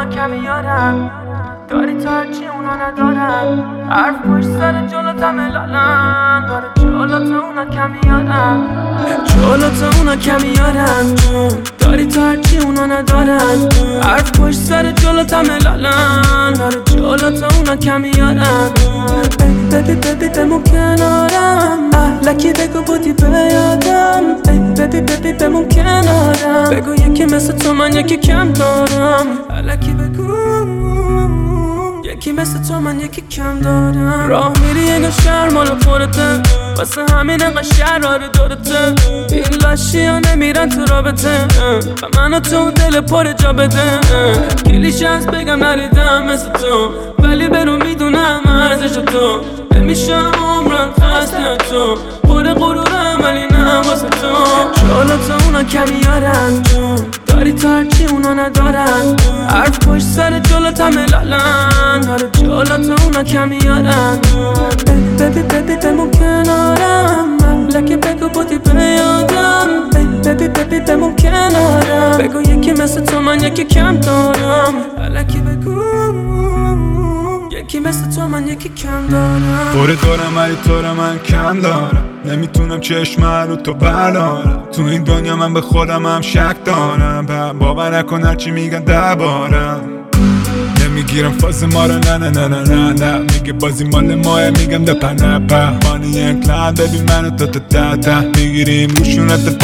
اونا کمی یارن داری تا هرچی اونا ندارن حرف پشت سر جلوت همه لالن داره جلوت اونا کمی یارن جلوت اونا کمی یارن داری تا هرچی اونا ندارن حرف پشت سر جلوت همه لالن داره جلوت اونا کمی یارن ببی بمون کنارم لکی بگو بودی بیادم ببی بمون کنارم بگو یکی مثل تو من یکی کم دارم لکی بگو یکی مثل تو من یکی کم دارم راه میری انگار شهر مال خودته واسه همین انقدر شرار دورته این لاشی ها نمیرن تو رابطه و منو تو دل پر جا بده گیلیش هست بگم نریدم مثل تو ولی برو میدونم ارزش تو نمیشم عمرم خسته تو پر غرورم ولی نه واسه تو جلوت اونا کمی یارن داری تا هرچی اونا ندارن حرف پشت سر جلوت همه لالن داره جلوت اونا کمی یارن ببی بمون کنارم لکه بگو بودی بیادم ببی بمون کنارم بگو یکی مثل تو من یکی کم دارم لکه بگو یکی مثل تو من یکی کم دارم پره دارم ولی تو رو من کم دارم نمیتونم چشم رو تو بردارم تو این دنیا من به خودم هم شک دارم باور نکن هرچی میگن دربارم نمیگیرم فاز ما رو نه نه نه نه نه نه میگه بازی مال ماه میگم دپا نپا مانی انکلان ببین منو تا میگیریم روشون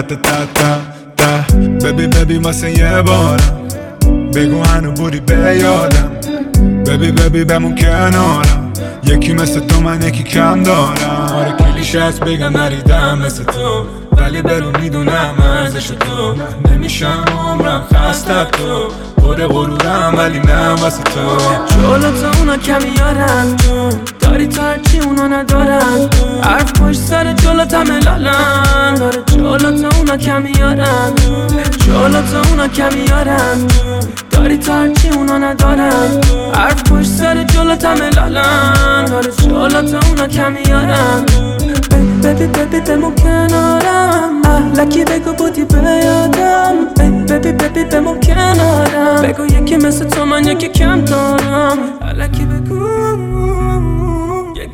تا ببی واسه یه بارم بگو هنو بودی بیادم ببی بمون کنارم یکی مثل تو من یکی کم دارم آره کلیش هست بگم نریدم مثل تو ولی برو میدونم ارزش تو نمیشم عمرم خسته تو پر غرورم ولی نه واسه تو جلوت اونا کمی یارن داری تا هرچی اونا ندارن حرف پشت سر جلوت همه لالن داره جلوت اونا کمی یارن جلوت اونا کمی یارن داری تا هرچی اونا ندارن حرف پشت سر جلوت همه لالن داره جلوت اونا کمی یارن ببی بمون کنارم لکی بگو بودی بیادم ببی بمون کنارم بگو یکی مثل تو من یکی کم دارم لکی بگو